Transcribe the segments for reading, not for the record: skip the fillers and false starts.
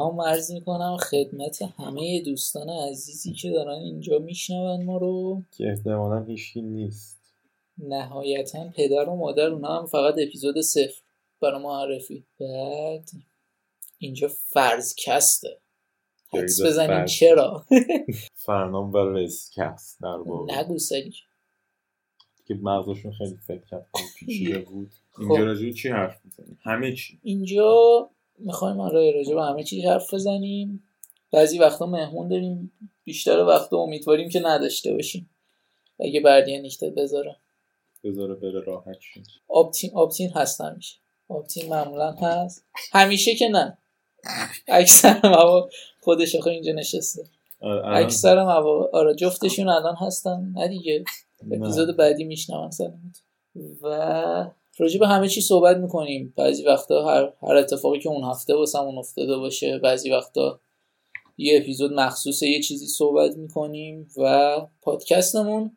سلام عرض میکنم خدمت همه دوستان عزیزی که دارن اینجا میشنون ما رو، که احتمالاً هیچکی نیست. نهایتا پدر و مادر، اونا هم فقط اپیزود 0 برای معرفی. بعد اینجا فرضکسته، حدس بزنین چرا. فرنام و رزکست در واقع نگو سری که مغزشون خیلی فکر کرد پیچیده بود. اینجا راجع چی حرف میزنیم؟ همه چی. اینجا میخوایم راجع به همه چی حرف بزنیم. بعضی وقتا مهمون داریم، بیشتر وقتا امیدواریم که نداشته باشیم. اگه بردیه نیشته بذاره بره راحت شد. آپتین هست همیشه. آپتین معمولا هست همیشه که نه، اکثر مواقع خودش آخه اینجا نشسته. اکثر مواقع آره جفتشون الان هستن. نه دیگه اپیزود بعدی میشنون سلامت. و راجع به همه چی صحبت میکنیم. بعضی وقتا هر اتفاقی که اون هفته واسمون افتاده باشه، بعضی وقتا یه اپیزود مخصوص یه چیزی صحبت میکنیم. و پادکستمون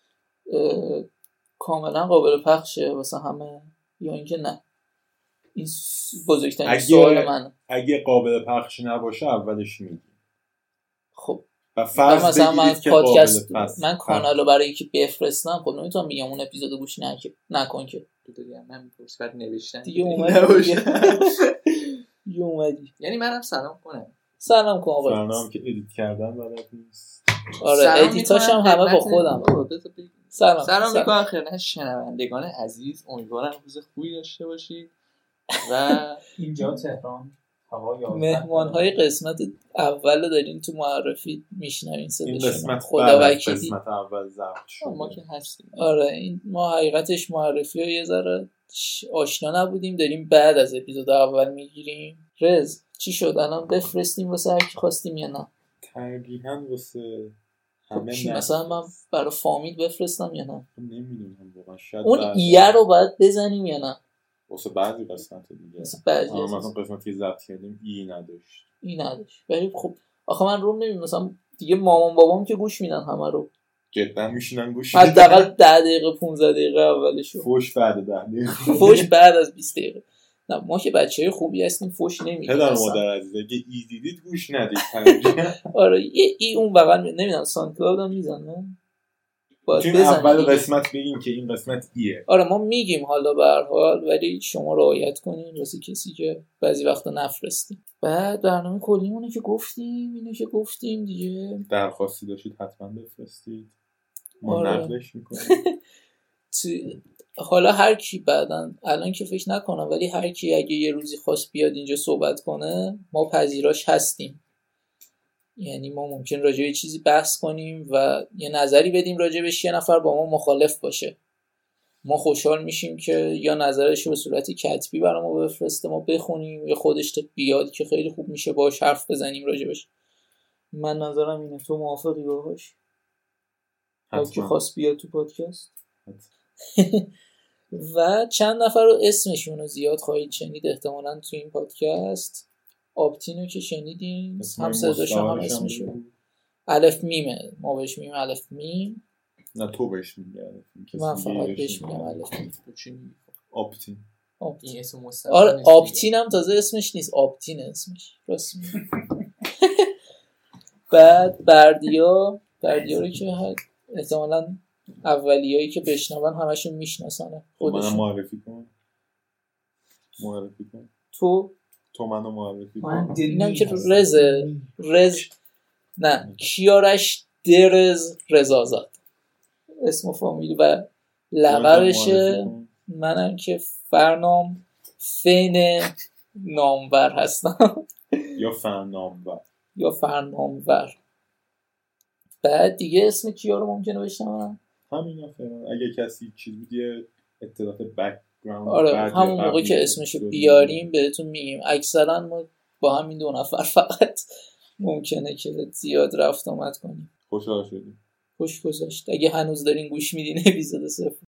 کاملا قابل پخشه واسه همه یا اینکه نه؟ این بزرگترین سوال منه. اگه قابل پخش نباشه اولش میگی. خب و فرض بگیرید که پادکست من کانالو برای اینکه بفرستم، خب نمیتونم بگم اون اپیزودو گوش نکن که من میپرس بعد نوشتن دیگه اومدی یعنی منم سلام کنم. سلام کن آقا. سلام که ادیت کردن بلد نیست. آره ادیتاش هم همه با خودم. سلام میکنم خدمت شنوندگان عزیز، امیدوارم روز خوبی داشته باشید. و اینجا تهران مهمان‌های قسمت اول دارین تو معرفی میشنوین صداشون. این قسمت خدا وکیلی قسمت اول ضبط شد. ما که هستیم. آره این ما حقیقتش معرفی‌ها یه ذره آشنا نبودیم، داریم بعد از اپیزود اول میگیریم. رز چی شد الان بفرستیم واسه هر کی خواستیم یا نه؟ ترجیحاً واسه همه نه. مثلا من برای فامیل بفرستم یا نه؟ نمیدونم واقعا. شاید اون ایه رو باید بزنیم یا نه؟ واسه بعضی قسمت دیگه. واسه بعضی مثلا قسمتی ضبط کردیم ای نداشت. ولی خب آخه من روم نمیدونم مثلا دیگه مامان بابام که گوش میدن همه رو. جدا میشینن گوش میدن. حداقل 10 دقیقه 15 دقیقه اولشو. فوش بعد 10 دقیقه. فوش بعد از 20 دقیقه. نه ما که بچه‌های خوبی هستیم، فوش نمیدیم. پدر مادر عزیز اگه ای دیدید گوش ندید. آره ای اون بغل نمیدونم ساوند کلاود هم میزنه. چون اول قسمت بگیم که این قسمت ایه. آره ما میگیم حالا به هر حال، ولی شما رعایت کنین واسه کسی که بعضی وقتا نفرستیم. بعد برنامه کلیمونه که گفتیم، اینو که گفتیم دیگه. درخواستی داشتید حتما بفرستید. ما آره. نقلش میکنیم. حالا هر کی بعدن الان که فکر نکنم، ولی هر کی اگه یه روزی خواست بیاد اینجا صحبت کنه ما پذیراش هستیم. یعنی ما ممکن راجع به چیزی بحث کنیم و یه نظری بدیم راجعش، یه نفر با ما مخالف باشه. ما خوشحال میشیم که یا نظرش به صورت کتبی برامو بفرسته، ما بخونیم، یا خودش بیاد که خیلی خوب میشه باهاش حرف بزنیم راجعش. من نظرم اینه. تو موافقی باهاش؟ هرکی خواست بیاد تو پادکست. و چند نفر رو اسمشون رو زیاد خواهید شنید احتمالاً تو این پادکست. آپتینو که شنیدین، هم صداشو هم اسمشو. الف میمه، ما بهش میگیم الف میم. نه تو بهش میگی الف میم. من فقط بهش میگم الف میم. آپتین. این اسم مستقیم. آره آپتین هم تازه اسمش نیست، آپتین اسمش راست میگی. بعد بردیا رو که احتمالاً اولیایی که بشنون همشون میشناسنه. منو معرفی کن. تو منو معرفی کن. اینم که رز نه کیارش درز رزازاد اسم و فامیل و لقبشه. منم که فرنام فین نامور هستم. یا فرنامور. بعد دیگه اسم کیا رو ممکنه بشنوم؟ همین فعلا. اگه کسی چیز بود یه اطلاعات بک‌گراند. آره همون موقع که اسمشو بیاریم بهتون میگیم. اکثرا ما با همین 2 نفر فقط ممکنه که زیاد رفت آمد کنیم. خوشحال شدیم. خوش گذشت. اگه هنوز دارین گوش میدین اپیزود 0